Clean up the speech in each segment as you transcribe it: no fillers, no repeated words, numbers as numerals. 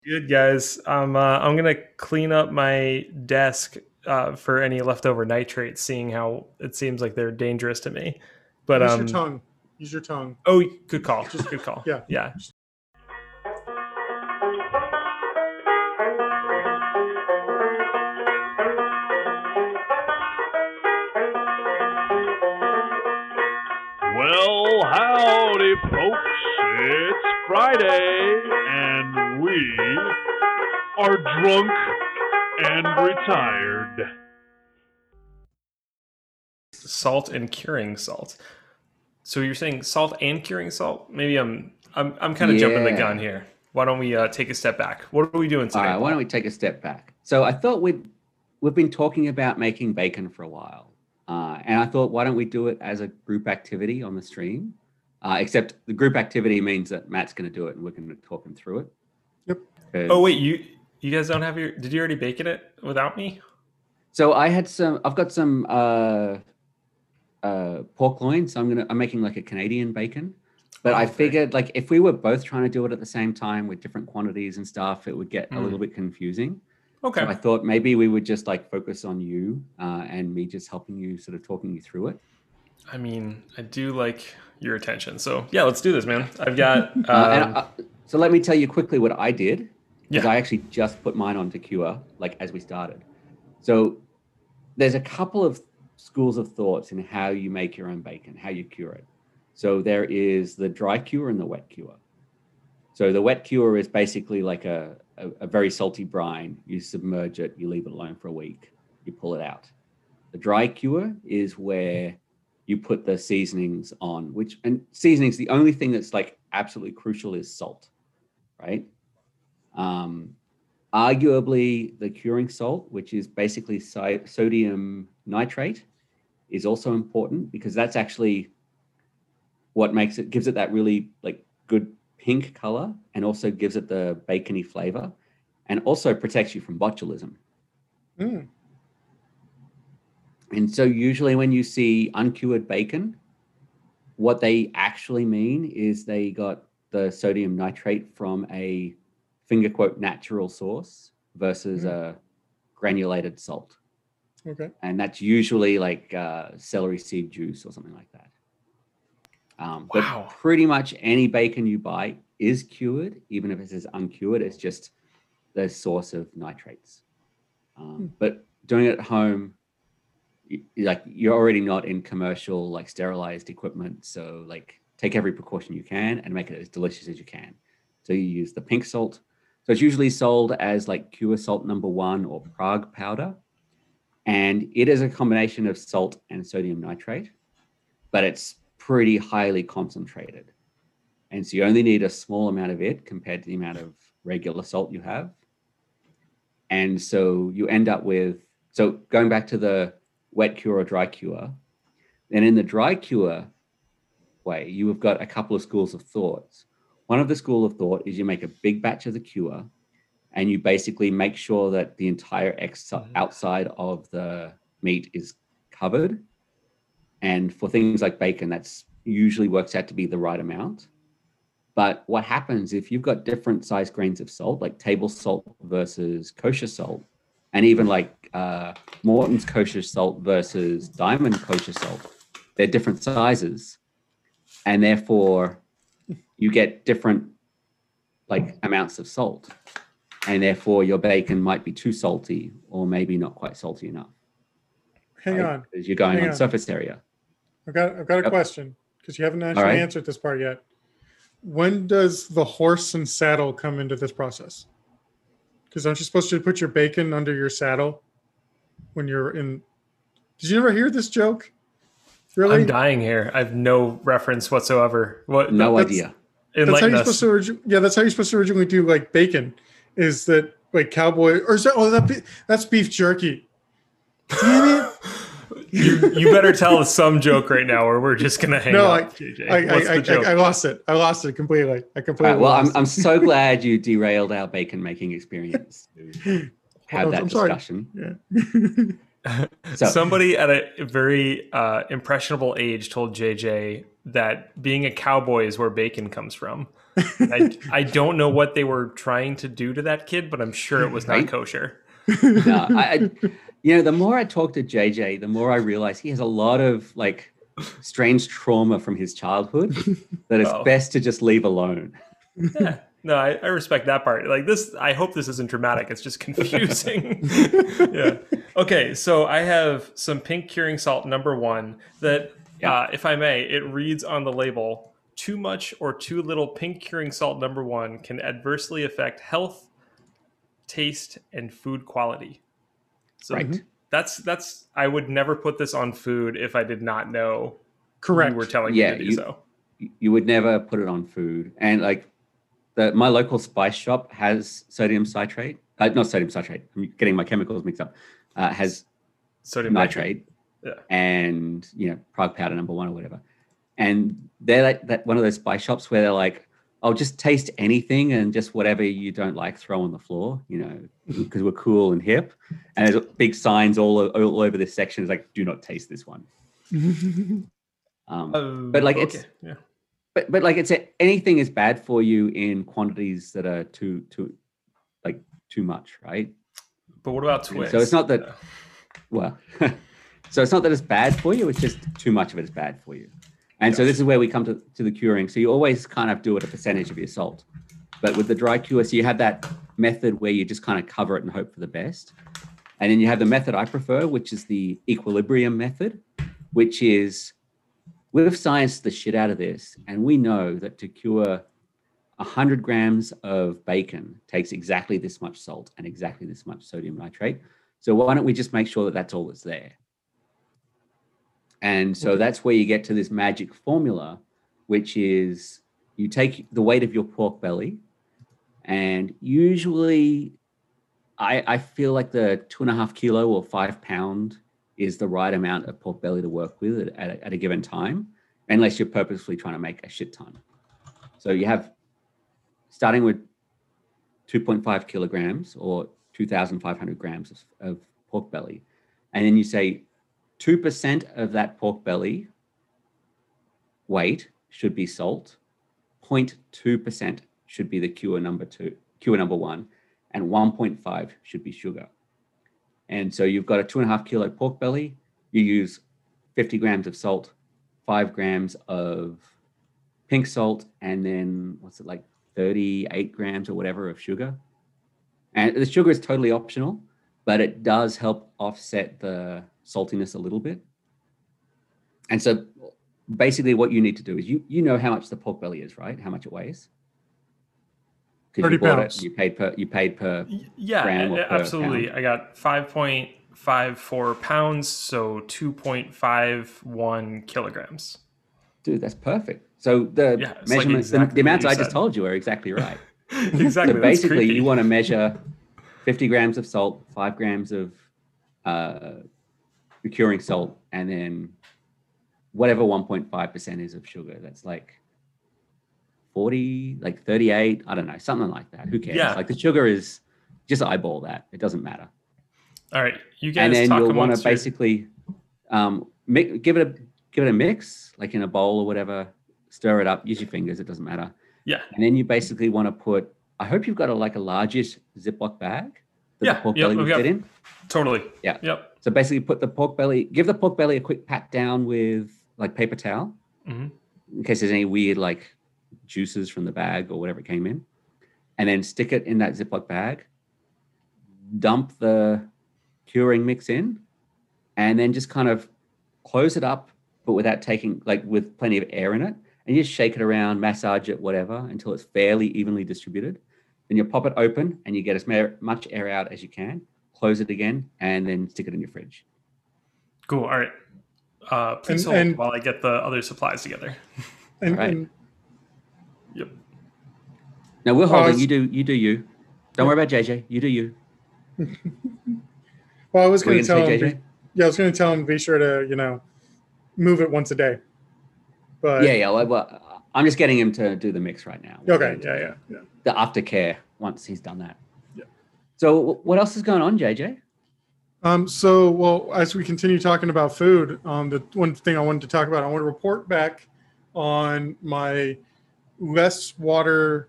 Good guys. I'm gonna clean up my desk for any leftover nitrates, seeing how it seems like they're dangerous to me. But Use your tongue. Use your tongue. oh, good call. Just Good call. yeah. Yeah. Well, howdy, folks. It's Friday, and we are drunk and retired. Salt and curing salt. So you're saying salt and curing salt? Maybe I'm kind of jumping the gun Yeah. here. Why don't we take a step back? What are we doing All today, right, why don't we Paul? take a step back? So I thought we've been talking about making bacon for a while, and I thought why don't we do it as a group activity on the stream? Except the group activity means that Matt's going to do it and we're going to talk him through it. Yep. Oh wait, you guys don't have your? Did you already bacon it without me? So I've got some pork loin, so I'm making like a Canadian bacon. But I Okay. figured like if we were both trying to do it at the same time with different quantities and stuff, it would get a little bit confusing. Okay. So I thought maybe we would just like focus on you and me just helping you, sort of talking you through it. I mean, I do like your attention. So yeah, let's do this, man. I've got. So let me tell you quickly what I did, because Yeah. I actually just put mine onto cure like as we started. So there's a couple of schools of thoughts in how you make your own bacon, how you cure it. So there is the dry cure and the wet cure. So the wet cure is basically like a very salty brine. You submerge it, you leave it alone for a week, you pull it out. The dry cure is where you put the seasonings on, and seasonings, the only thing that's like absolutely crucial is salt, right? Arguably the curing salt, which is basically sodium nitrate, is also important because that's actually what gives it that really like good pink color, and also gives it the bacony flavor, and also protects you from botulism. Mm. And so usually when you see uncured bacon, what they actually mean is they got the sodium nitrate from a finger quote natural source versus a granulated salt. Okay. And that's usually like celery seed juice or something like that. Wow. But pretty much any bacon you buy is cured, even if it says uncured. It's just the source of nitrates. But doing it at home, you're already not in commercial like sterilized equipment, so like take every precaution you can and make it as delicious as you can. So you use the pink salt. So it's usually sold as like cure salt number 1 or Prague powder, and it is a combination of salt and sodium nitrate, but it's pretty highly concentrated, and so you only need a small amount of it compared to the amount of regular salt you have. And so you end up with, so going back to the wet cure or dry cure, then in the dry cure way, you have got a couple of schools of thoughts. One of the school of thought is you make a big batch of the cure, and you basically make sure that the entire outside of the meat is covered. And for things like bacon, that's usually works out to be the right amount. But what happens if you've got different size grains of salt, like table salt versus kosher salt, and even like Morton's kosher salt versus Diamond kosher salt, they're different sizes, and therefore you get different like amounts of salt, and therefore your bacon might be too salty or maybe not quite salty enough. Hang on. Because you're going Hang on on. surface area. I've got a question because you haven't actually right. answered this part yet. When does the horse and saddle come into this process? Because aren't you supposed to put your bacon under your saddle when you're in? Did you never hear this joke? Really? I'm dying here. I have no reference whatsoever. What? No idea. That's how Enlighten you're us. supposed to. Yeah, that's how you're supposed to originally do like bacon. Is that like cowboy or is that? Oh, that's beef jerky. Damn it! You better tell us some joke right now, or we're just gonna hang up. JJ. What's the joke? I lost it. I lost it completely. I completely. Well, lost I'm so glad you derailed our bacon making experience to have that I'm sorry. discussion. Yeah. So- Somebody at a very impressionable age told JJ that being a cowboy is where bacon comes from. I don't know what they were trying to do to that kid, but I'm sure it was not Right? kosher. No, the more I talk to JJ, the more I realize he has a lot of like strange trauma from his childhood that it's Oh. best to just leave alone. Yeah. No, I respect that part. Like this, I hope this isn't dramatic. It's just confusing. Yeah. Okay, so I have some pink curing salt number 1 that, Yeah. if I may, it reads on the label: too much or too little pink curing salt number 1 can adversely affect health, taste, and food quality. So Right. that's I would never put this on food if I did not know Correct. you were telling Yeah, me to do so. You would never put it on food. And like my local spice shop has sodium citrate. Not sodium citrate. I'm getting my chemicals mixed up. Has Sodium nitrate. Yeah. And Prague powder number 1 or whatever. And they're like that one of those spice shops where they're like, "I'll just taste anything and just whatever you don't like, throw on the floor," because we're cool and hip. And there's big signs all over this section. It's like, "Do not taste this one." But like it's yeah. but like it's anything is bad for you in quantities that are too much, right? But what about Twix? So it's not that well, so it's not that it's bad for you, it's just too much of it is bad for you. And so this is where we come to the curing. So you always kind of do it a percentage of your salt. But with the dry cure, so you have that method where you just kind of cover it and hope for the best. And then you have the method I prefer, which is the equilibrium method, which is we've scienced the shit out of this. And we know that to cure 100 grams of bacon takes exactly this much salt and exactly this much sodium nitrate. So why don't we just make sure that that's all that's there? And so that's where you get to this magic formula, which is you take the weight of your pork belly, and usually I feel like the 2.5 kilo or 5 pound is the right amount of pork belly to work with at a given time, unless you're purposefully trying to make a shit ton. So you have starting with 2.5 kilograms or 2,500 grams of pork belly. And then you say 2% of that pork belly weight should be salt, 0.2% should be the cure number 1, and 1.5 should be sugar. And so you've got a 2.5 kilo pork belly, you use 50 grams of salt, 5 grams of pink salt, and then 38 grams or whatever of sugar. And the sugar is totally optional, but it does help offset the saltiness a little bit. And so basically what you need to do is you know how much the pork belly is, right? How much it weighs? 30 pounds. You paid per yeah, gram or per absolutely. pound. I got 5.54 pounds, so 2.51 kilograms. Dude, that's perfect. So the Yeah, it's like measurements, exactly the amounts what I you just said. told you are exactly right. Exactly. So that's basically, creepy. you want to measure 50 grams of salt, 5 grams of curing salt, and then whatever 1.5% is of sugar. That's like 40, like 38. I don't know, something like that. Who cares? Yeah. Like the sugar is just eyeball that. It doesn't matter. All right, you guys And then talk you'll want to amongst your- basically give it a mix, like in a bowl or whatever. Stir it up. Use your fingers. It doesn't matter. Yeah. And then you basically want to put. I hope you've got a largest Ziploc bag that Yeah, the pork yep, belly would we've got- fit in. Totally. Yeah. Yep. So basically, give the pork belly a quick pat down with like paper towel, Mhm. in case there's any weird like juices from the bag or whatever it came in, and then stick it in that Ziploc bag. Dump the curing mix in, and then just kind of close it up, but without with plenty of air in it, and you just shake it around, massage it, whatever, until it's fairly evenly distributed. Then you pop it open and you get as much air out as you can. Close it again, and then stick it in your fridge. Cool. All right. Please And- hold and- while I get the other supplies together. And, Right. and Yep. Now we're holding. Pause. You do you. Don't worry about JJ. You do you. well, I was Were you going to tell say, him. JJ? I was going to tell him be sure to move it once a day. But Yeah. Well, I'm just getting him to do the mix right now. Okay. Yeah. The aftercare once he's done that. Yeah. So what else is going on, JJ? Well, as we continue talking about food, the one thing I wanted to talk about, I want to report back on my less water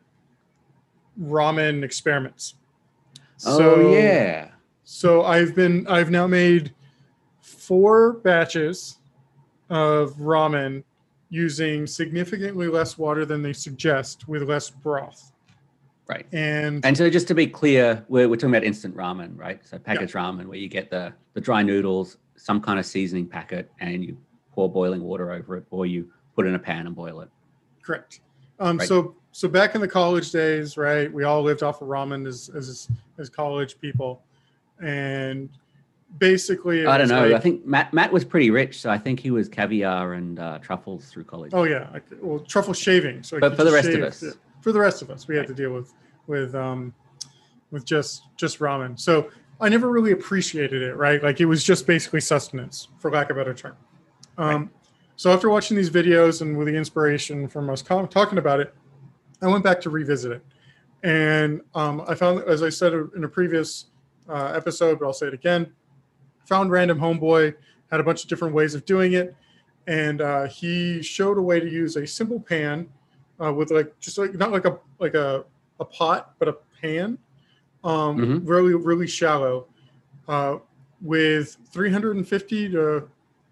ramen experiments. Oh yeah. So I've now made 4 batches of ramen using significantly less water than they suggest with less broth. Right. And so just to be clear, we're talking about instant ramen, right? So packaged ramen where you get the dry noodles, some kind of seasoning packet, and you pour boiling water over it, or you put it in a pan and boil it. correct. Right. So back in the college days, right, we all lived off of ramen as college people. And basically I don't know. like, I think Matt was pretty rich, so I think he was caviar and truffles through college. oh yeah, well, truffle shaving. So But for the rest of us, for the rest of us, we had to deal with just ramen. So I never really appreciated it, right? Like it was just basically sustenance, for lack of a better term. Right. So after watching these videos and with the inspiration from us talking about it, I went back to revisit it, and I found, as I said in a previous episode, but I'll say it again, found Random Homeboy, had a bunch of different ways of doing it, and he showed a way to use a simple pan with not like a pot, but a pan, really shallow, with 350 to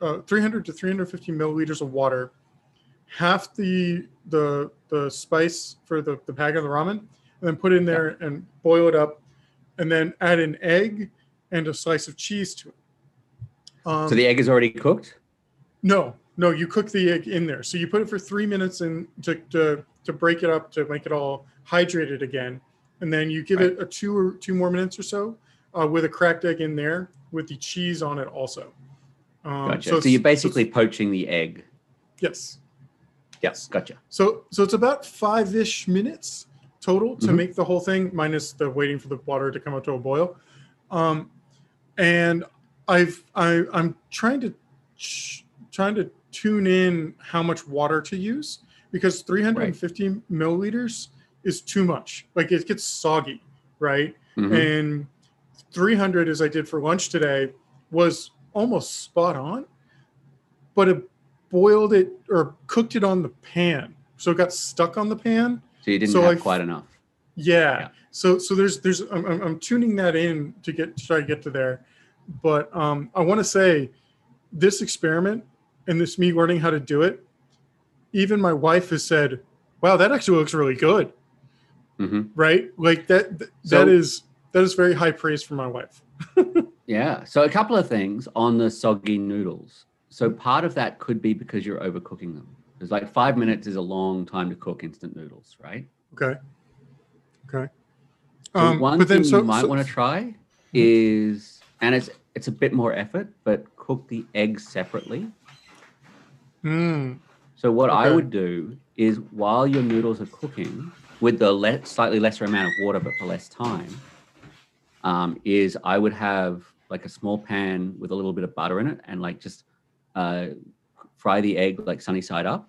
350 milliliters of water, half the spice for the packet of the ramen, and then put it in there and boil it up, and then add an egg and a slice of cheese to it. So the egg is already cooked? No, you cook the egg in there. So you put it for 3 minutes in to break it up, to make it all hydrated again, and then you give it a 2 more minutes or so with a cracked egg in there with the cheese on it also. Gotcha. So you're basically poaching the egg. Yes. Yes, gotcha. So it's about 5-ish minutes total to make the whole thing, minus the waiting for the water to come up to a boil. And I'm trying to tune in how much water to use, because 350 milliliters is too much. Like it gets soggy, right? And 300, as I did for lunch today, was almost spot on, but it boiled it or cooked it on the pan, so it got stuck on the pan. So you didn't have quite enough. Yeah. So there's I'm tuning that in to try to get to there, but I want to say this experiment and this me learning how to do it, even my wife has said, "Wow, that actually looks really good." Right? Like that is very high praise for my wife. Yeah. So a couple of things on the soggy noodles. So part of that could be because you're overcooking them. Because like 5 minutes is a long time to cook instant noodles, right? Okay. So one thing you might want to try is, and it's a bit more effort, but cook the eggs separately. So what I would do is, while your noodles are cooking, with the slightly lesser amount of water but for less time, is I would have like a small pan with a little bit of butter in it, and like just fry the egg like sunny side up,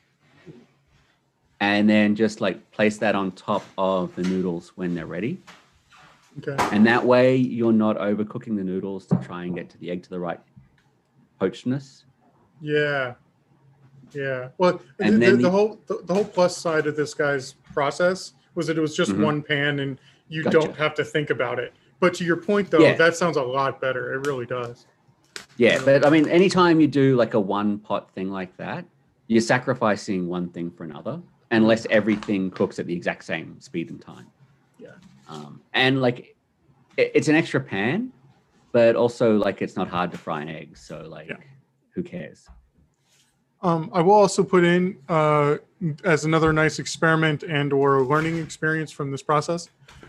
and then just like place that on top of the noodles when they're ready. Okay. And that way you're not overcooking the noodles to try and get to the egg to the right poachedness. Yeah. Well, and the whole plus side of this guy's process was that it was just one pan, and you don't have to think about it. But to your point, though, that sounds a lot better. It really does. Yeah, but I mean, anytime you do like a one pot thing like that, you're sacrificing one thing for another, unless everything cooks at the exact same speed and time. Yeah. And like, it's an extra pan, but also like it's not hard to fry an egg. So like, who cares? I will also put in as another nice experiment and or learning experience from this process.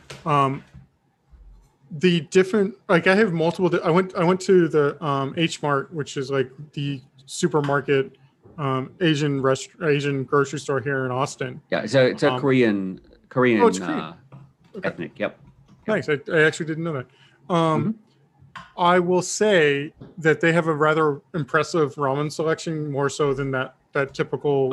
The different, like I have multiple. I went to the H Mart, which is like the supermarket Asian grocery store here in Austin. Yeah, so it's a Korean Oh, it's Korean. ethnic. Yep. Nice. I actually didn't know that. I will say that they have a rather impressive ramen selection, more so than that typical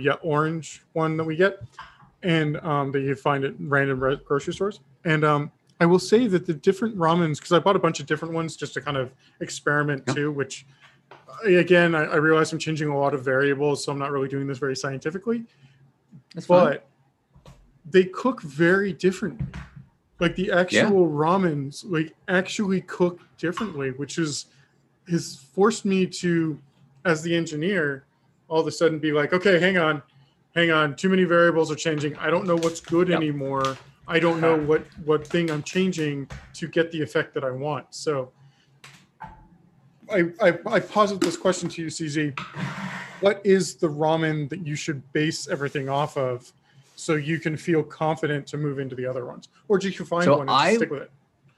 orange one that we get, and that you find at random grocery stores. And I will say that the different ramens, because I bought a bunch of different ones just to kind of experiment too, which again, I realize I'm changing a lot of variables, so I'm not really doing this very scientifically. That's fine. But they cook very differently. Like the actual ramens, like actually cook differently, which has forced me to, as the engineer, all of a sudden be like, okay, hang on, too many variables are changing. I don't know what's good anymore. I don't know what thing I'm changing to get the effect that I want. So I posit this question to you, CZ. What is the ramen that you should base everything off of so you can feel confident to move into the other ones? Or do you find one and just stick with it?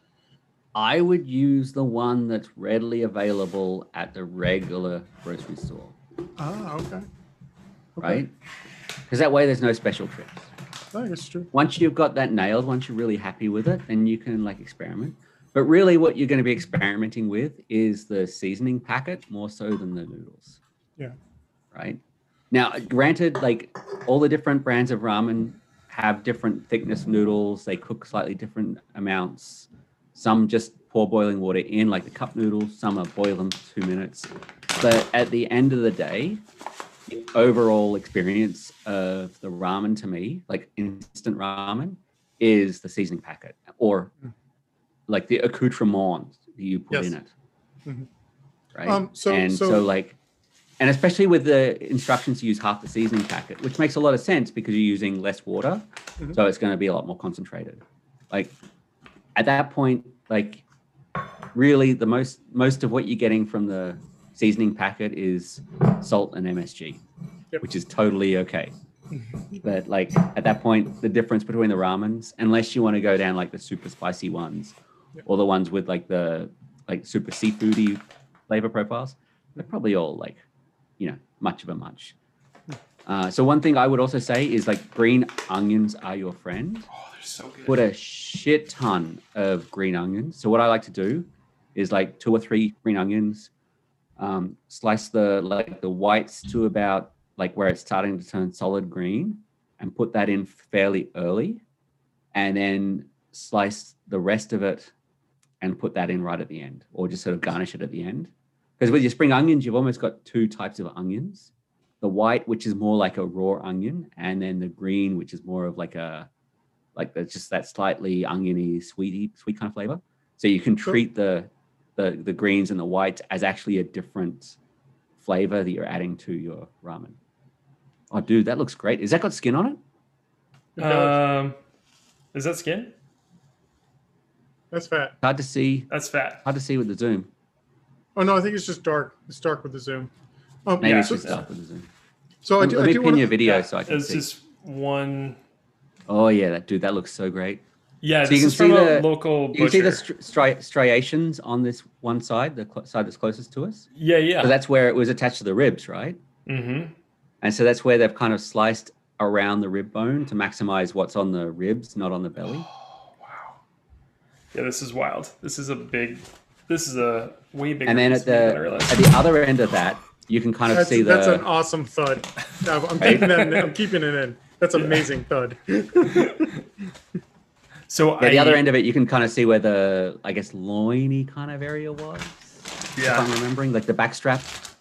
I would use the one that's readily available at the regular grocery store. Ah, okay. Right? Because that way there's no special tricks. I guess it's true. Once you've got that nailed, once you're really happy with it, then you can like experiment. But really what you're going to be experimenting with is the seasoning packet more so than the noodles. Yeah. Right? Now, granted, like all the different brands of ramen have different thickness noodles. They cook slightly different amounts. Some just pour boiling water in, like the cup noodles. Some are boil them for 2 minutes. But at the end of the day, the overall experience of the ramen to me, like instant ramen, is the seasoning packet or like the accoutrement that you put in it. Mm-hmm. Right? And especially with the instructions to use half the seasoning packet, which makes a lot of sense because you're using less water. Mm-hmm. So it's going to be a lot more concentrated. Like at that point, like really the most of what you're getting from the seasoning packet is salt and MSG, which is totally okay. But like at that point, the difference between the ramens, unless you want to go down like the super spicy ones or the ones with like the like super seafoody flavor profiles, they're probably all like, you know, much of a much. So one thing I would also say is like green onions are your friend. Oh, they're so good. Put a shit ton of green onions. So what I like to do is like 2 or 3 green onions, slice the whites to about like where it's starting to turn solid green and put that in fairly early and then slice the rest of it and put that in right at the end or just sort of garnish it at the end. Because with your spring onions, you've almost got 2 types of onions. The white, which is more like a raw onion, and then the green, which is more of like just that slightly oniony, sweet kind of flavor. So you can treat the greens and the whites as actually a different flavor that you're adding to your ramen. Oh, dude, that looks great. Has that got skin on it? Is that skin? That's fat. Hard to see. That's fat. Hard to see with the zoom. Oh no, I think it's just dark. It's dark with the zoom. Maybe it's just dark with the zoom. So let me pin your video so I can It's see. just one. Oh yeah, that looks so great. Yeah, so this you can is from see a local butcher. You can see the striations on this one side, the side that's closest to us. Yeah. So that's where it was attached to the ribs, right? Mm-hmm. And so that's where they've kind of sliced around the rib bone to maximize what's on the ribs, not on the belly. Oh, wow. Yeah, this is wild. This is a way bigger. And then piece at than I realized. the other end of that, you can kind of see that's an awesome thud. I'm keeping that. I'm keeping it in. That's amazing thud. So the other end of it, you can kind of see where the, I guess, loiny kind of area was. Yeah. If I'm remembering, like the back strap.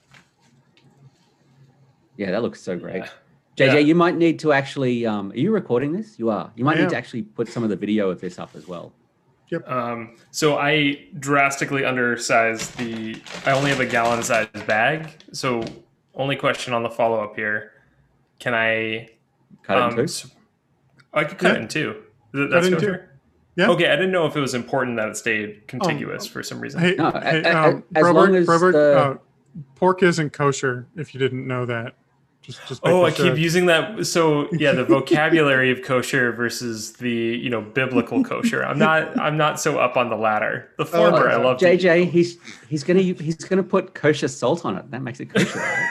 Yeah, that looks so great. Yeah. JJ, you might need to actually, are you recording this? You are. You might need to actually put some of the video of this up as well. Yep. So I drastically undersized I only have a gallon-sized bag. So only question on the follow-up here. Can I cut it in two? I could cut it in two. That's fair. Yeah. Okay, I didn't know if it was important that it stayed contiguous for some reason. Hey, as long as pork isn't kosher. If you didn't know that, just I keep using that. So yeah, the vocabulary of kosher versus the biblical kosher. I'm not so up on the latter. The former, I love. JJ, he's gonna put kosher salt on it. That makes it kosher, right?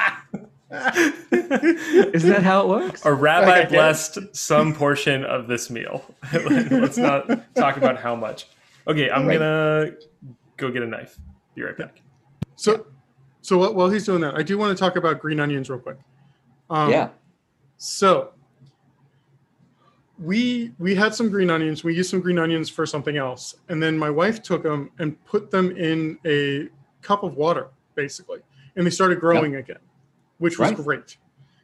Isn't that how it works? A rabbi blessed some portion of this meal. Let's not talk about how much. Okay, I'm gonna go get a knife. Be right back. So while he's doing that, I do want to talk about green onions real quick. Yeah. So we had some green onions. We used some green onions for something else, and then my wife took them and put them in a cup of water, basically, and they started growing again, which was great.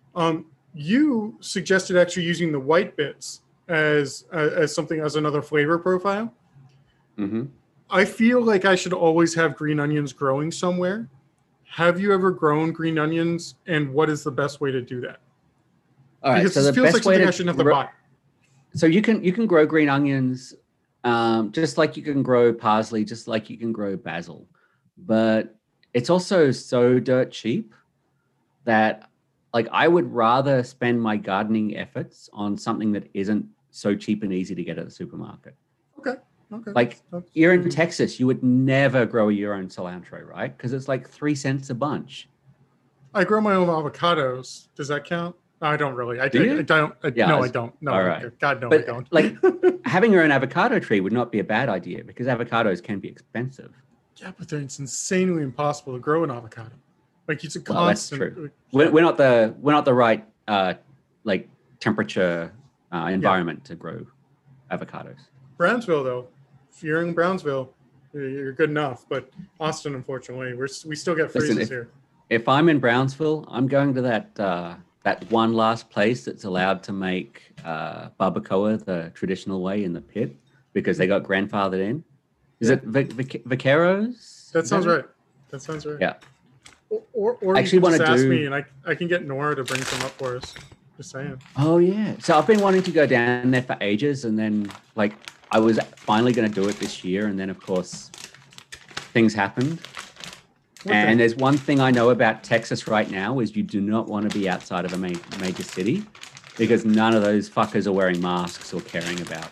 You suggested actually using the white bits as something, as another flavor profile. Mm-hmm. I feel like I should always have green onions growing somewhere. Have you ever grown green onions, and what is the best way to do that? All right, because so it the feels best like way something to I shouldn't have to buy. So you can grow green onions, just like you can grow parsley, just like you can grow basil, but it's also so dirt cheap that, like, I would rather spend my gardening efforts on something that isn't so cheap and easy to get at the supermarket. Okay. Like, you're in Texas, you would never grow your own cilantro, right? Because it's like 3 cents a bunch. I grow my own avocados. Does that count? I don't really. I don't. Yeah, I don't. No, all right. God, no, But I don't. like, having your own avocado tree would not be a bad idea because avocados can be expensive. Yeah, but it's insanely impossible to grow an avocado. Like, it's a Well, that's constant. true. We're not the right like temperature environment to grow avocados. Brownsville, though, if you're in Brownsville, you're good enough. But Austin, unfortunately, we still get freezes here. If I'm in Brownsville, I'm going to that one last place that's allowed to make barbacoa the traditional way in the pit because they got grandfathered in. Is it Vaqueros? That sounds right. That sounds right. Yeah. Or I actually you can just ask do... me, and I can get Nora to bring some up for us. Just saying. Oh yeah. So I've been wanting to go down there for ages, and then like I was finally going to do it this year, and then of course things happened. And there's one thing I know about Texas right now is you do not want to be outside of a major city because none of those fuckers are wearing masks or caring about.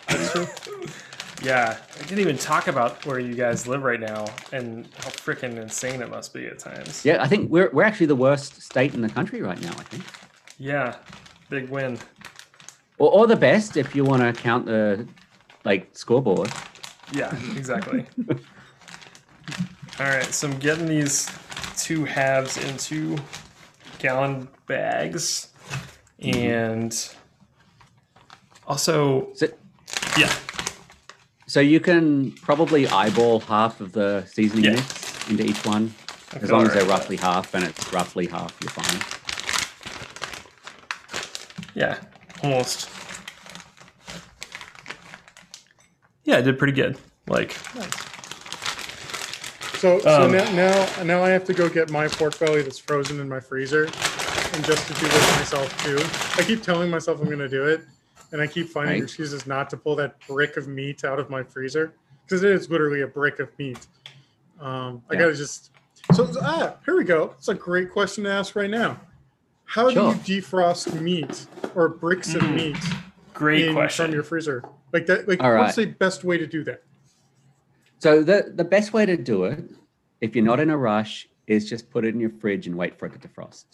Yeah, I didn't even talk about where you guys live right now and how freaking insane it must be at times. Yeah, I think we're actually the worst state in the country right now, I think. Yeah, big win. Or the best if you want to count the scoreboard. Yeah, exactly. All right, so I'm getting these 2 halves into gallon bags. And also, yeah. So you can probably eyeball half of the seasoning mix into each one. As long as they're roughly half, and it's roughly half, you're fine. Yeah, almost. Yeah, I did pretty good. Like, nice. So now I have to go get my pork belly that's frozen in my freezer, and just to do this myself too. I keep telling myself I'm going to do it, and I keep finding excuses not to pull that brick of meat out of my freezer because it is literally a brick of meat. I gotta just. So here we go. It's a great question to ask right now. How do you defrost meat or bricks of meat? Great question. From your freezer, like that. Like, All right. What's the best way to do that? So the best way to do it, if you're not in a rush, is just put it in your fridge and wait for it to defrost.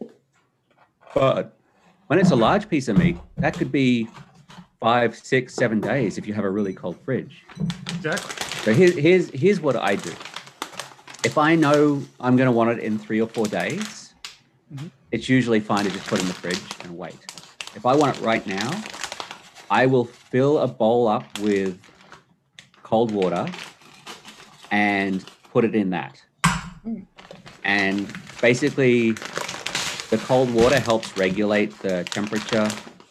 But when it's a large piece of meat, that could be 5, 6, 7 days if you have a really cold fridge. Exactly. So here's what I do. If I know I'm going to want it in 3 or 4 days, it's usually fine to just put it in the fridge and wait. If I want it right now, I will fill a bowl up with cold water and put it in that. And basically, the cold water helps regulate the temperature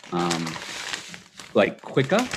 quicker.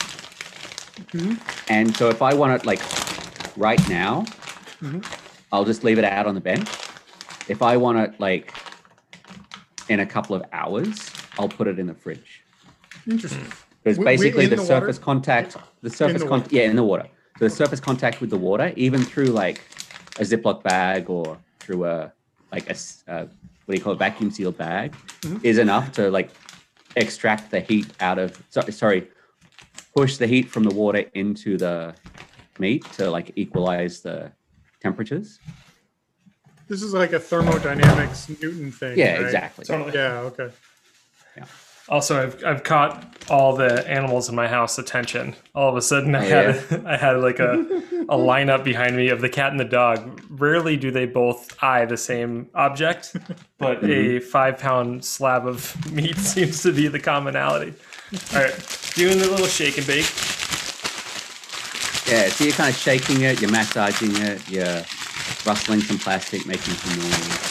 And so if I want it right now, I'll just leave it out on the bench. If I want it in a couple of hours, I'll put it in the fridge. Interesting. Because basically in the the surface water? contact, in the water. So the surface contact with the water, even through a Ziploc bag or through a vacuum sealed bag, is enough to extract the heat out of. Push the heat from the water into the meat to equalize the temperatures. This is like a thermodynamics Newton thing. Yeah, right? exactly. Totally. Yeah. Okay. Yeah. Also, I've caught all the animals in my house attention. All of a sudden, I had a lineup behind me of the cat and the dog. Rarely do they both eye the same object, but a 5-pound slab of meat seems to be the commonality. All right, doing the little shake and bake. Yeah, so you're kind of shaking it, you're massaging it, you're rustling some plastic, making some noise.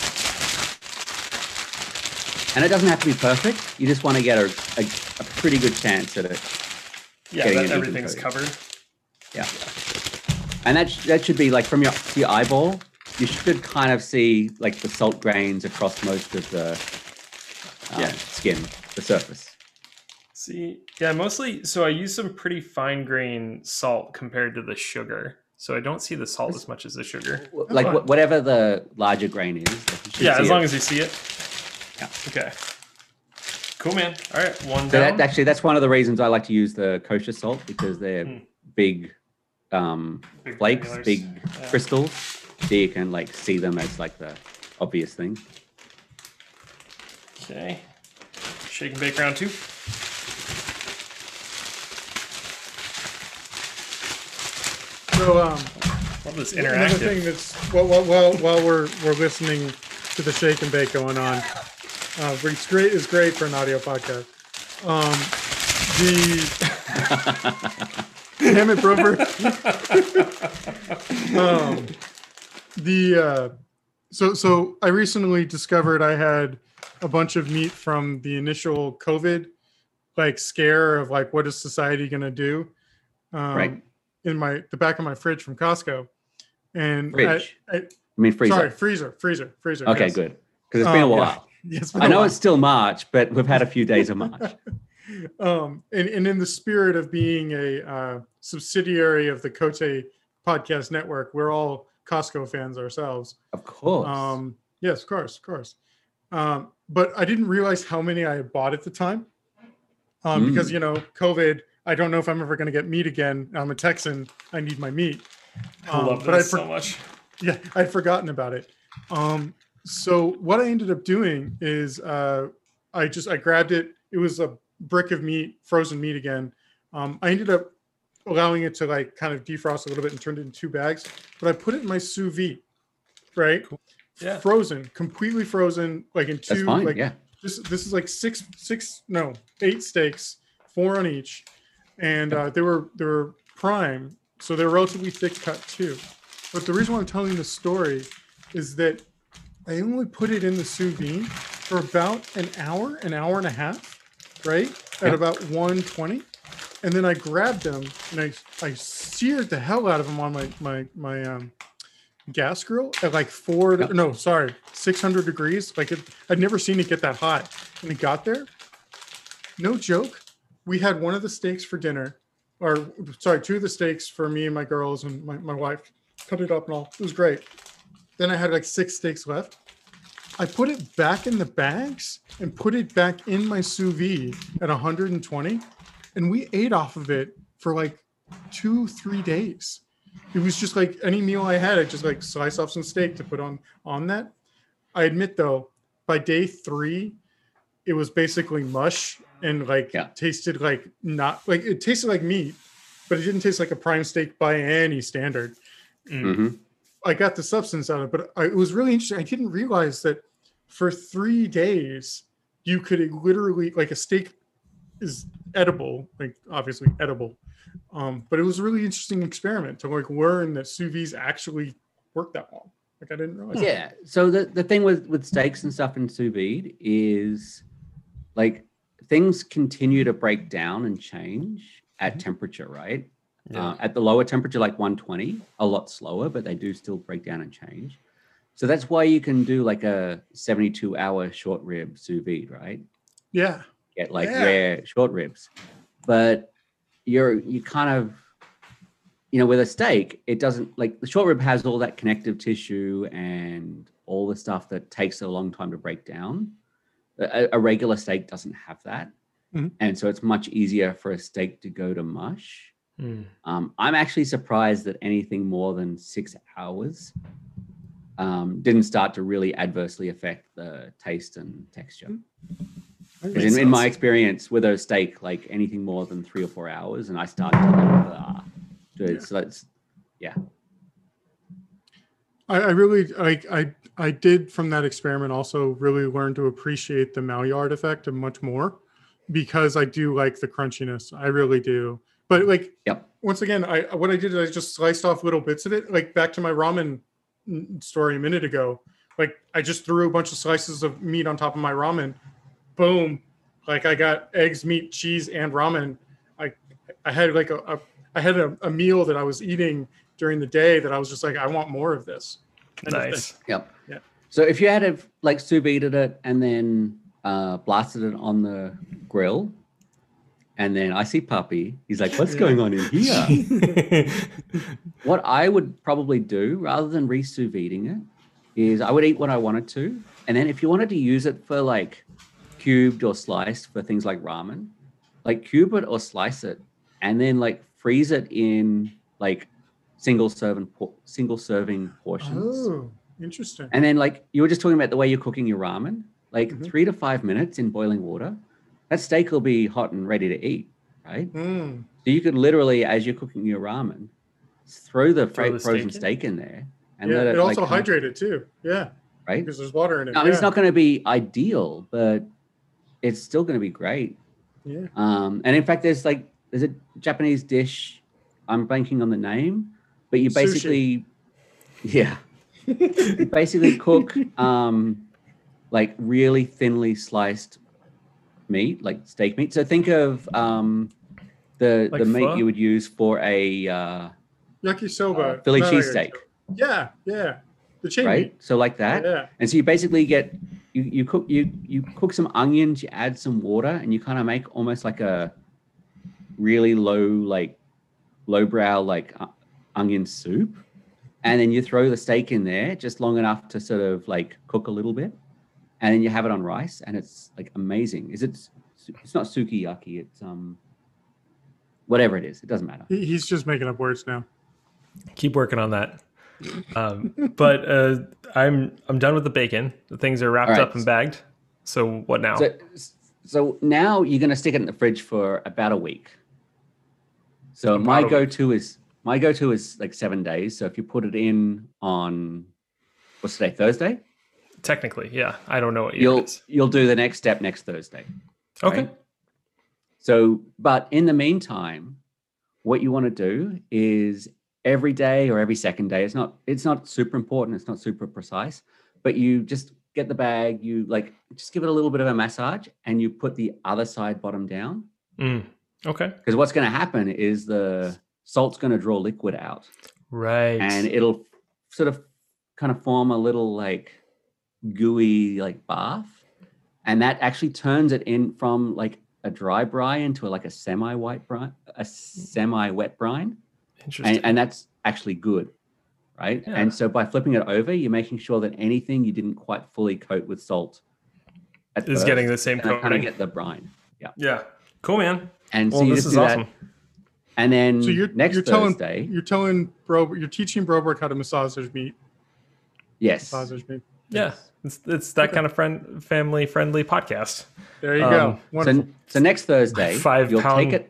And it doesn't have to be perfect. You just want to get a pretty good chance at it. Yeah, that everything's covered. Yeah. And that should be like from your eyeball, you should kind of see like the salt grains across most of the skin, the surface. See, yeah, mostly. So I use some pretty fine grain salt compared to the sugar. So I don't see the salt as much as the sugar. Like whatever the larger grain is. Yeah, as long as you see it. Yeah. Okay. Cool, man. All right, one so down. That's one of the reasons I like to use the kosher salt, because they're big flakes, granulars. big crystals. So you can like see them as like the obvious thing. Okay. Shake and bake round 2. So Love this another interactive. thing that's while we're listening to the shake and bake going on, it's great for an audio podcast. Damn it, Brover. So I recently discovered I had a bunch of meat from the initial COVID like scare of like, what is society going to do? Right. In the back of my fridge from Costco. And Fridge. I mean freezer. Sorry, freezer. Okay, yes. good. Because it's been a while. Yeah, it's been I a know while. it's still March, but we've had a few days of March. And in the spirit of being a subsidiary of the Cote Podcast Network, we're all Costco fans ourselves. Of course. Yes, of course. But I didn't realize how many I had bought at the time. Because, COVID, I don't know if I'm ever going to get meat again. I'm a Texan. I need my meat. I love this so much. Yeah, I'd forgotten about it. So what I ended up doing is I grabbed it. It was a brick of meat, frozen meat again. I ended up allowing it to like kind of defrost a little bit and turned it into 2 bags. But I put it in my sous vide, right? Cool. Yeah. Frozen, completely frozen, like in 2. That's fine, like yeah. This is like 8 steaks, 4 on each, and they were prime, so they're relatively thick cut too. But the reason why I'm telling this story is that I only put it in the sous vide for about an hour and a half, right? At about 120. And then I grabbed them and I seared the hell out of them on my gas grill at like 600 degrees. Like I'd never seen it get that hot. And it got there. No joke. We had one of the steaks for dinner, 2 of the steaks for me and my girls and my wife. Cut it up and all. It was great. Then I had like 6 steaks left. I put it back in the bags and put it back in my sous vide at 120. And we ate off of it for like 2-3 days. It was just like any meal I had, I just like slice off some steak to put on that. I admit though, by day 3, it was basically mush and like tasted like it tasted like meat, but it didn't taste like a prime steak by any standard. Mm-hmm. I got the substance out of it, but it was really interesting. I didn't realize that for 3 days you could literally, like, a steak is edible, like obviously edible. But it was a really interesting experiment to like learn that sous vide actually work that long. Like I didn't realize. Yeah. So the thing with steaks and stuff in sous vide is like things continue to break down and change at temperature, right? Yeah. At the lower temperature, like 120, a lot slower, but they do still break down and change. So that's why you can do like a 72-hour short rib sous vide, right? Yeah. Get like rare short ribs. But you kind of, with a steak, it doesn't, like, the short rib has all that connective tissue and all the stuff that takes a long time to break down. A regular steak doesn't have that. Mm-hmm. And so it's much easier for a steak to go to mush. I'm actually surprised that anything more than 6 hours didn't start to really adversely affect the taste and texture. Because in my experience with a steak, like anything more than 3 or 4 hours, and I started to so that's I really I did from that experiment also really learn to appreciate the Maillard effect much more, because I do like the crunchiness. I really do. But like, Yep. once again, what I did is I just sliced off little bits of it. Like back to my ramen story a minute ago. Like I just threw a bunch of slices of meat on top of my ramen. Boom. Like I got eggs, meat, cheese, and ramen. I had like a meal that I was eating during the day that I was just like, I want more of this. Nice. Yep. Yeah. So if you had to like sous vide it and then blasted it on the grill, and then I see Puppy, he's like, "What's going on in here?" What I would probably do, rather than re-sous videing it, is I would eat what I wanted to, and then if you wanted to use it for like cubed or sliced for things like ramen, like cube it or slice it, and then like freeze it in like single serving portions. Oh, interesting. And then like you were just talking about the way you're cooking your ramen, like 3 to 5 minutes in boiling water, that steak will be hot and ready to eat, right? Mm. So you could literally, as you're cooking your ramen, throw the frozen steak steak in there, and Yeah, let it it also like, hydrate it too. Yeah, right? because there's water in it. I mean, it's not going to be ideal, but it's still going to be great. Yeah. And in fact, there's a Japanese dish. I'm blanking on the name, but you basically, you basically cook like really thinly sliced meat, like steak meat. So think of the Like meat pho? you would use for a Yakisoba. Philly No, cheesesteak, Yeah, yeah. The chain right? meat. So like that. Yeah. And so you basically get you cook some onions, you add some water, and you kind of make almost like a really lowbrow like onion soup, and then you throw the steak in there just long enough to sort of like cook a little bit, and then you have it on rice, and it's like amazing. It's not sukiyaki, it's whatever it is, it doesn't matter. He's just making up words now. Keep working on that. But I'm done with the bacon. The things are wrapped All right. up and bagged. So what now? So now you're going to stick it in the fridge for about a week. So my go-to is like 7 days. So if you put it in on what's today, Thursday? Technically, yeah. I don't know what year it is. You'll do the next step next Thursday. Okay. Right? So, but in the meantime, what you want to do is every day or every second day, it's not super important, it's not super precise, but you just get the bag, you like just give it a little bit of a massage, and you put the other side bottom down. Okay. Because what's going to happen is the salt's going to draw liquid out, Right. and it'll sort of kind of form a little like gooey like bath, and that actually turns it in from like a dry brine into like a semi-wet brine. Interesting. And that's actually good, right? Yeah. And so by flipping it over, you're making sure that anything you didn't quite fully coat with salt is getting the same kind of coating. get the brine. Yeah. Yeah. Cool, man. And so Well, you this just is do awesome. that. And then So you're Thursday, teaching Broberg how to massage meat. yes. Massage meat. Yeah. It's that kind of family friendly podcast. There you go. Wonderful. So next Thursday, 5 you'll pound- take it.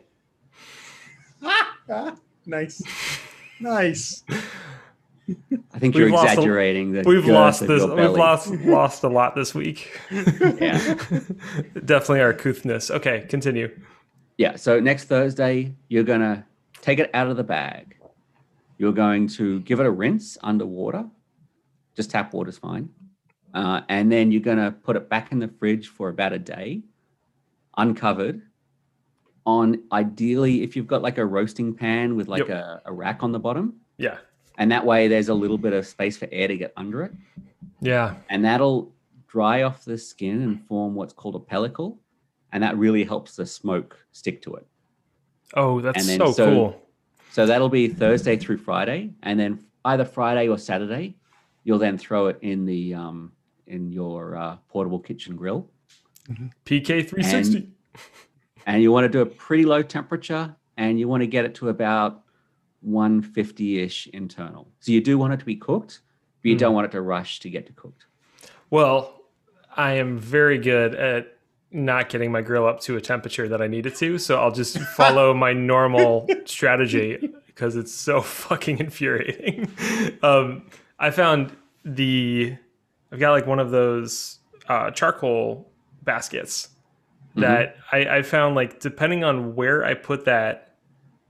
Nice. Nice. I think We've you're lost a- exaggerating the We've girth lost of this. your We've belly. lost a lot this week. Yeah. Definitely our couthness. Okay, continue. Yeah. So next Thursday, you're going to take it out of the bag. You're going to give it a rinse underwater. Just tap water's fine. And then you're going to put it back in the fridge for about a day, uncovered. On ideally, if you've got like a roasting pan with like a rack on the bottom, Yeah. and that way there's a little bit of space for air to get under it. Yeah. And that'll dry off the skin and form what's called a pellicle. And that really helps the smoke stick to it. Oh, that's And then so cool. So that'll be Thursday through Friday. And then either Friday or Saturday, you'll then throw it in the in your portable kitchen grill. PK 360. And you want to do a pretty low temperature, and you want to get it to about 150-ish internal. So you do want it to be cooked, but you don't want it to rush to get to cooked. Well, I am very good at not getting my grill up to a temperature that I need it to, so I'll just follow my normal strategy because it's so fucking infuriating. I found I've got like one of those charcoal baskets that I found like depending on where I put that,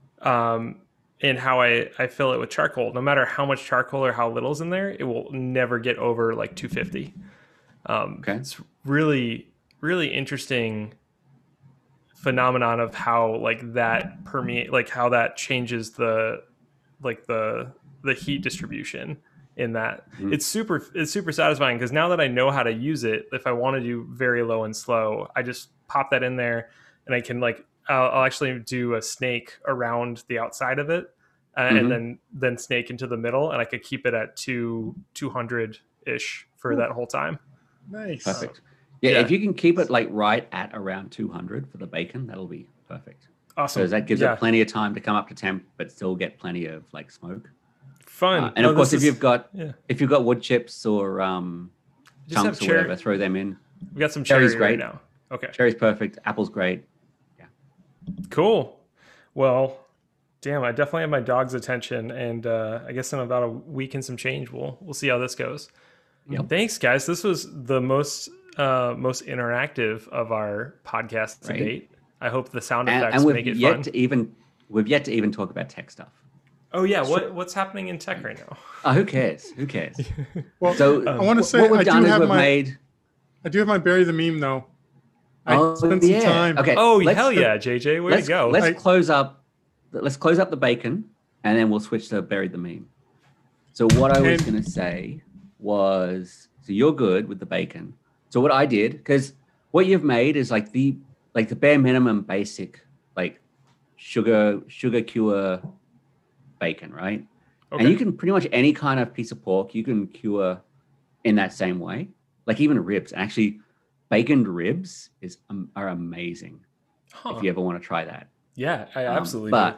and how I fill it with charcoal, no matter how much charcoal or how little's in there, it will never get over like 250. Okay. It's really, really interesting phenomenon of how like that permeate, like how that changes the heat distribution in that. It's super satisfying because now that I know how to use it, if I want to do very low and slow, I just pop that in there and I can like I'll actually do a snake around the outside of it and then snake into the middle, and I could keep it at 200 ish for that whole time. Nice. Perfect. Yeah, if you can keep it like right at around 200 for the bacon, that'll be perfect. Awesome. So that gives it plenty of time to come up to temp, but still get plenty of like smoke. Fun. And of course, if you've got wood chips or chunks or whatever, throw them in. We got some cherries great right now. Okay. Cherry's perfect. Apple's great. Yeah. Cool. Well, damn, I definitely have my dog's attention, and I guess in about a week and some change, we'll see how this goes. Yep. Thanks, guys. This was the most interactive of our podcasts to date. I hope the sound effects make it fun. We've yet to even talk about tech stuff. Oh yeah, what's happening in tech right now? Oh, who cares? Who cares? Well, so I want to say what we've done is we've made. I do have my bury the meme though. I spent some time. Okay. Oh hell yeah, JJ, where you go? Let's close up the bacon, and then we'll switch to bury the meme. So what I was going to say was, so you're good with the bacon. So what I did, because what you've made is like the bare minimum basic like sugar cure bacon, right? Okay. And you can pretty much any kind of piece of pork you can cure in that same way. Like even ribs. Actually, baconed ribs are amazing. If you ever want to try that. Yeah, I absolutely do.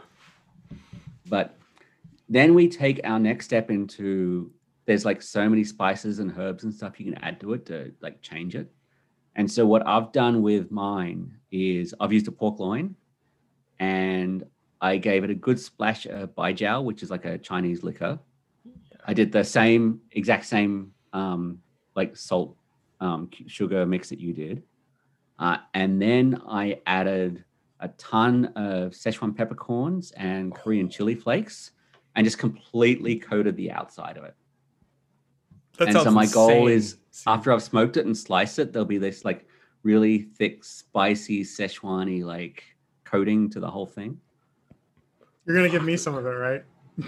But then we take our next step into, there's like so many spices and herbs and stuff you can add to it to like change it. And so what I've done with mine is I've used a pork loin and I gave it a good splash of baijiao, which is like a Chinese liquor. I did the exact same like salt, sugar mix that you did. And then I added a ton of Szechuan peppercorns and Korean chili flakes and just completely coated the outside of it. And so my goal is after I've smoked it and sliced it, there'll be this like really thick, spicy Szechuan-y like coating to the whole thing. You're going to give me some of it, right?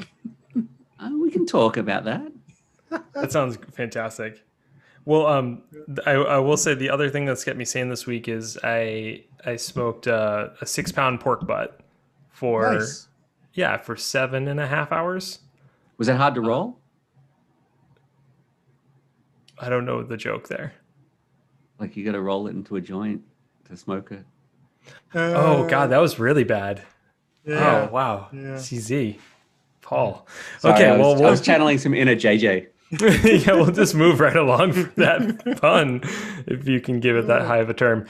We can talk about that. That sounds fantastic. Well, I will say the other thing that's kept me sane this week is I smoked a 6-pound pork butt for 7.5 hours. Was that hard to roll? I don't know the joke there. Like you got to roll it into a joint to smoke it. Oh God, that was really bad. Yeah. Oh wow, yeah. CZ, Paul. Sorry, okay, I was channeling some inner JJ. Yeah, we'll just move right along from that pun, if you can give it that high of a term.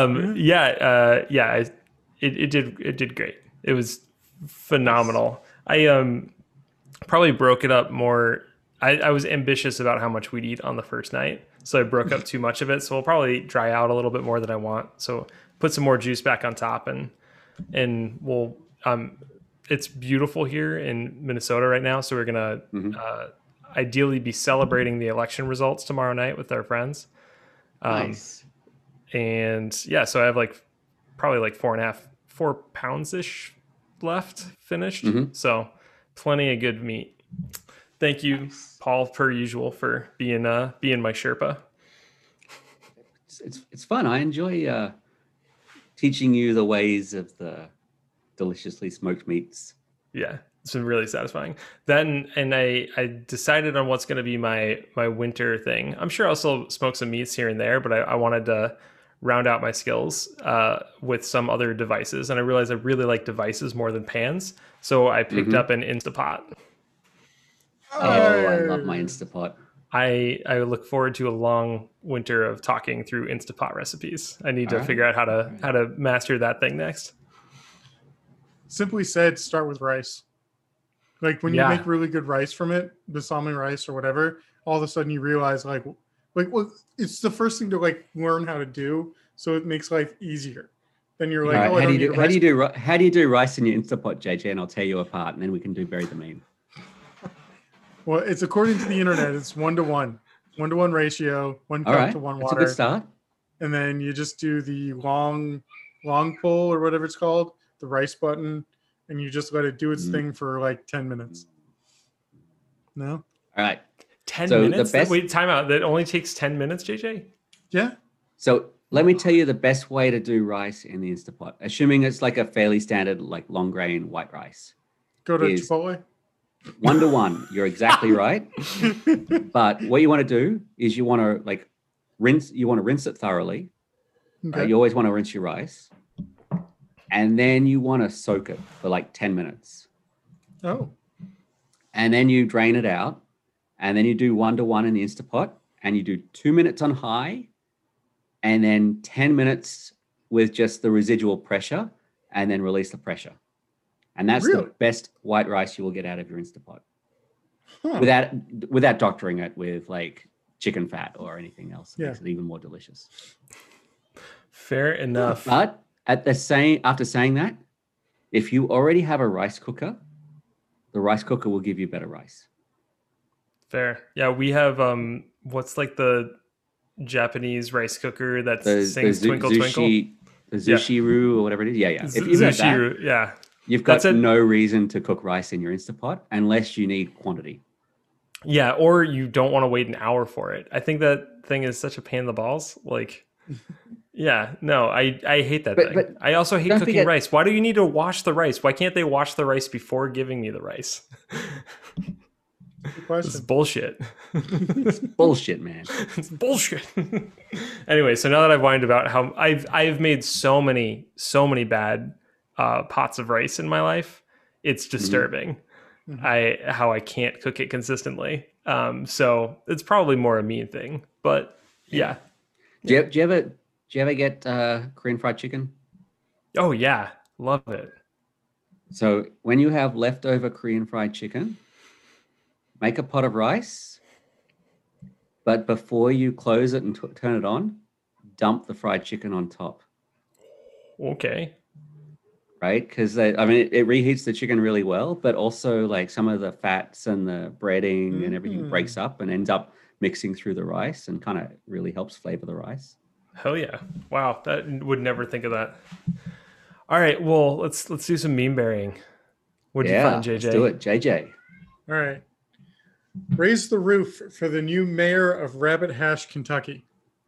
It did great. It was phenomenal. I probably broke it up more. I was ambitious about how much we'd eat on the first night, so I broke up too much of it. So we'll probably dry out a little bit more than I want. So put some more juice back on top, and we'll. It's beautiful here in Minnesota right now, so we're gonna ideally be celebrating the election results tomorrow night with our friends. Nice. And yeah, so I have probably 4 pounds ish left finished. So plenty of good meat. Thank you, Paul, per usual, for being my Sherpa. It's fun. I enjoy teaching you the ways of the deliciously smoked meats. Yeah, it's been really satisfying. Then, and I decided on what's going to be my winter thing. I'm sure I'll still smoke some meats here and there, but I wanted to round out my skills with some other devices. And I realized I really like devices more than pans. So I picked up an Instapot. Oh, I love my Instapot. I look forward to a long winter of talking through Instapot recipes. I need to figure out how to master that thing next. Simply said, start with rice. Like when you make really good rice from it, balsamic rice or whatever, all of a sudden you realize well, it's the first thing to like learn how to do so it makes life easier. Then you're like, All right, oh, I don't need how do you rice. do how do you do rice in your Instapot, JJ? And I'll tear you apart, and then we can do bury the meme. Well, it's according to the internet. It's 1-to-1 ratio, 1 All cup right, to 1 that's a water, good start. and then you just do the long pull or whatever it's called, the rice button, and you just let it do its thing for like 10 minutes. No? All right. 10 So the minutes? best- Wait, time out. That only takes 10 minutes, JJ? Yeah. So let me tell you the best way to do rice in the Instapot, assuming it's like a fairly standard, like long grain white rice. Go to Is- Chipotle. 1-to-1. You're exactly right. But what you want to do is you want to like rinse. You want to rinse it thoroughly. Okay. You always want to rinse your rice, and then you want to soak it for like 10 minutes, Oh. and then you drain it out, and then you do 1-to-1 in the Instapot, and you do 2 minutes on high, and then 10 minutes with just the residual pressure, and then release the pressure. And that's Really? the best white rice you will get out of your Instapot Huh. without doctoring it with like chicken fat or anything else. It Yeah. makes it even more delicious. Fair enough. But after saying that, if you already have a rice cooker, the rice cooker will give you better rice. Fair. Yeah, we have what's like the Japanese rice cooker that sings Twinkle Twinkle? The Zushiru or whatever it is. Yeah. If you have that, Zushiru, yeah. you've got That's it. no reason to cook rice in your Instapot unless you need quantity. Yeah, or you don't want to wait an hour for it. I think that thing is such a pain in the balls. Like, yeah, no, I hate that But- thing. but I also hate don't cooking forget- rice. Why do you need to wash the rice? Why can't they wash the rice before giving me the rice? Good This is question. bullshit. Bullshit, man. It's bullshit. Anyway, so now that I've whined about how I've made so many bad pots of rice in my life, it's disturbing. Mhm. How I can't cook it consistently. So it's probably more a me thing, but yeah. Do you ever get Korean fried chicken? Oh yeah, love it. So when you have leftover Korean fried chicken, make a pot of rice, but before you close it and turn it on, dump the fried chicken on top, Okay. right? Because it reheats the chicken really well, but also like some of the fats and the breading and everything breaks up and ends up mixing through the rice and kind of really helps flavor the rice. Hell yeah. Wow, that would never think of that. All right, well, let's do some meme burying. What did you find, JJ? Let's do it, JJ. All right. Raise the roof for the new mayor of Rabbit Hash, Kentucky.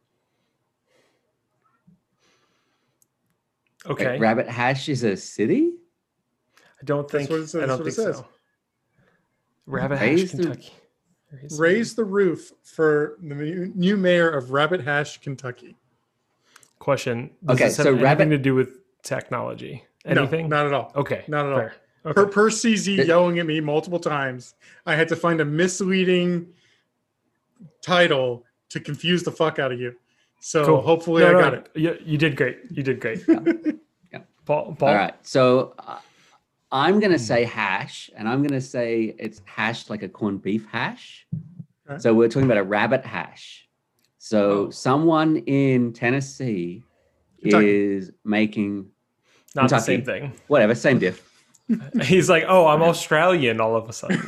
Okay. Wait, Rabbit Hash is a city? I don't think what it says, I don't that's think what it so. Rabbit Hash, Raise the- Kentucky. Raise the roof for the new mayor of Rabbit Hash, Kentucky. Question. Does Okay, this have so anything Rabbit- to do with technology? Anything? No, not at all. Okay. Not at all. fair. Okay. Per CZ yelling at me multiple times, I had to find a misleading title to confuse the fuck out of you. So Cool. hopefully No, I no, got it. You did great. You did great. Yeah. Paul? All right. So I'm going to say hash, and I'm going to say it's hashed like a corned beef hash. Okay. So we're talking about a rabbit hash. So Oh. someone in Tennessee Kentucky. is making Not the Kentucky. same thing. whatever, same diff. He's like, oh, I'm Australian all of a sudden.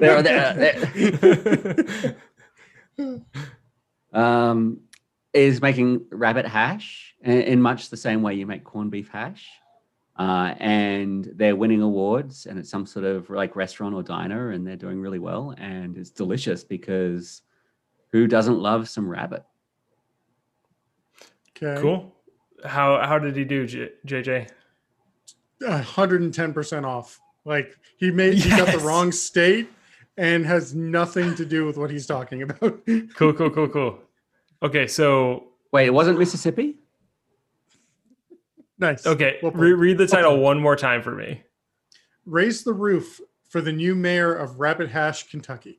Is making rabbit hash in much the same way you make corned beef hash. And they're winning awards, and it's some sort of like restaurant or diner, and they're doing really well, and it's delicious because who doesn't love some rabbit? Okay. Cool. How did he do, JJ? 110% off. Like he got the Yes. wrong state and has nothing to do with what he's talking about. Cool. Okay, so Wait, it wasn't Mississippi? Nice. okay, Well put. read the title one more time for me. Raise the roof for the new mayor of Rabbit Hash, Kentucky.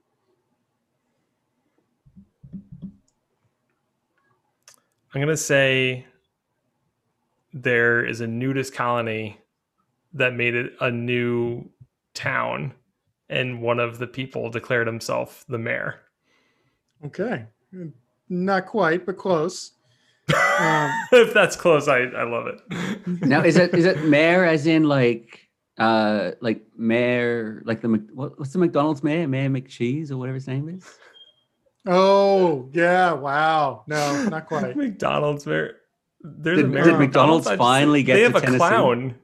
I'm gonna say there is a nudist colony that made it a new town, and one of the people declared himself the mayor. Okay. Not quite, but close. If that's close, I love it. Now, is it mayor as in like mayor, like what's the McDonald's mayor? Mayor McCheese or whatever his name is? Oh, yeah. Wow. No, not quite. McDonald's mayor. There's a Did mayor. McDonald's finally get They to have a Tennessee? clown.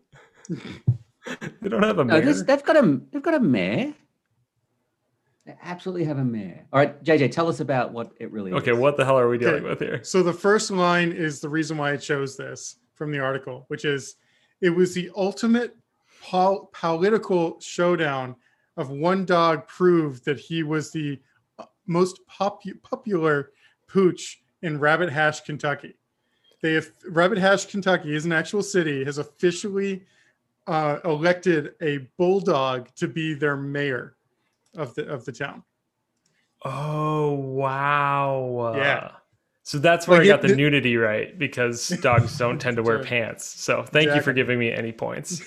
They don't have a No, mayor. they've got a mayor. They absolutely have a mayor. All right, JJ, tell us about what it really Okay, is. what the hell are we dealing Okay. with here? So the first line is the reason why I chose this from the article, which is it was the ultimate political showdown of one dog proved that he was the most popular pooch in Rabbit Hash, Kentucky. Rabbit Hash, Kentucky is an actual city, has officially elected a bulldog to be their mayor of the town. Oh wow! Yeah. So that's where Like I got the it- nudity right, because dogs don't tend to wear Right. pants. So thank you for Exactly. giving me any points.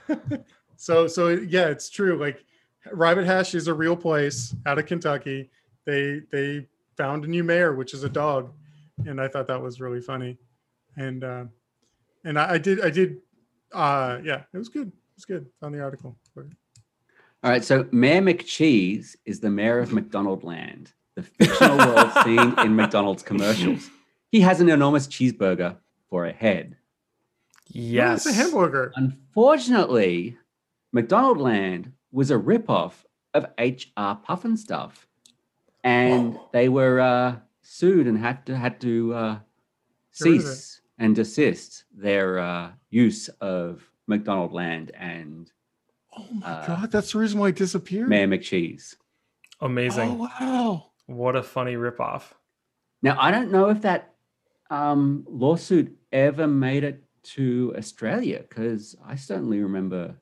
So yeah, it's true. Like Rabbit Hash is a real place out of Kentucky. They found a new mayor, which is a dog, and I thought that was really funny. And I did yeah, it was good. It was good. Found the article. All right, so Mayor McCheese is the mayor of McDonaldland, the fictional world seen in McDonald's commercials. He has an enormous cheeseburger for a head. Yes, It's a hamburger. Unfortunately, McDonaldland was a ripoff of HR Pufnstuf, and they were sued and had to Get rid of cease and desist their use of McDonaldland and Oh my god, that's the reason why it disappeared. Mayor McCheese. Amazing. Oh wow. What a funny ripoff. Now, I don't know if that lawsuit ever made it to Australia, because I certainly remember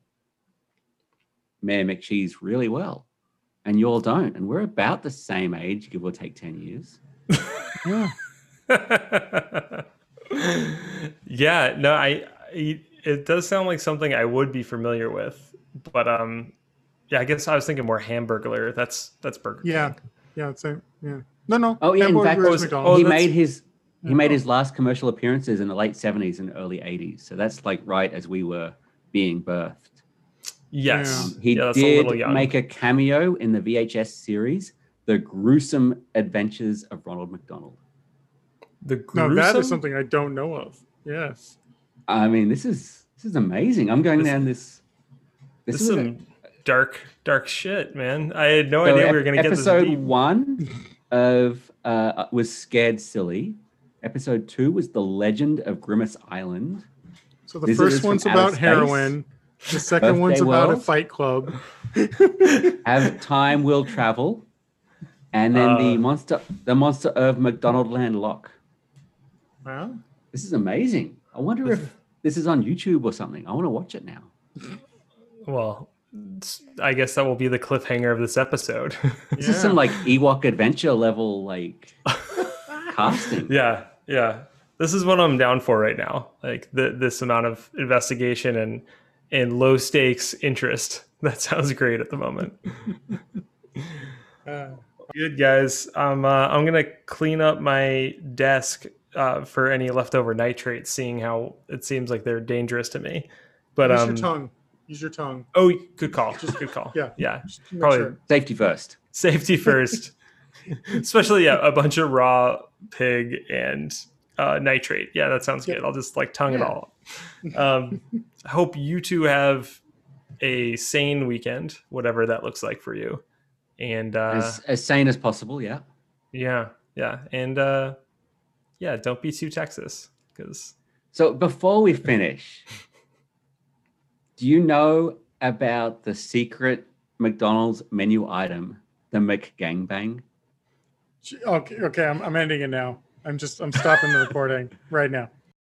Mayor McCheese really well, and you all don't. And we're about the same age, give or take 10 years. Yeah. Yeah, no, it does sound like something I would be familiar with, but yeah, I guess I was thinking more Hamburglar. That's Burger Yeah. King. Yeah, it's a, yeah. No. Oh yeah, in fact, Hamburger is McDonald's. he that's- made his last commercial appearances in the late 70s and early 80s. So that's like right as we were being birthed. Yes, He yeah, that's a little did young. make a cameo in the VHS series, The Gruesome Adventures of Ronald McDonald. The No, gruesome. that is something I don't know of. Yes. I mean, this is amazing. I'm going down this. This This is is some dark shit, man. I had no so idea we were going to get this episode deep. 1 of was Scared Silly. Episode 2 was The Legend of Grimace Island. So the Visitors first from ones Outer about Space. heroin. The second one's Birthday about a World. fight club. Have Time Will Travel, and then the monster of McDonaldland Lock. Wow. This is amazing. I wonder if this is on YouTube or something. I want to watch it now. Well, I guess that will be the cliffhanger of this episode. This is some like Ewok adventure level like casting. yeah. This is what I'm down for right now. Like this amount of investigation and low stakes interest. That sounds great at the moment. Good guys. I'm gonna clean up my desk for any leftover nitrates, seeing how it seems like they're dangerous to me. But Use your tongue. Use your tongue. Oh, good call. Good call. Yeah. Yeah. Just to make Probably sure. Safety first. safety first. Especially a bunch of raw pig and nitrate. Yeah, that sounds good. I'll just like tongue it all. I hope you two have a sane weekend, whatever that looks like for you. And As sane as possible, yeah. yeah. And yeah, don't be too Texas, because So before we finish, do you know about the secret McDonald's menu item, the McGangbang? Okay. I'm ending it now. I'm stopping the recording right now.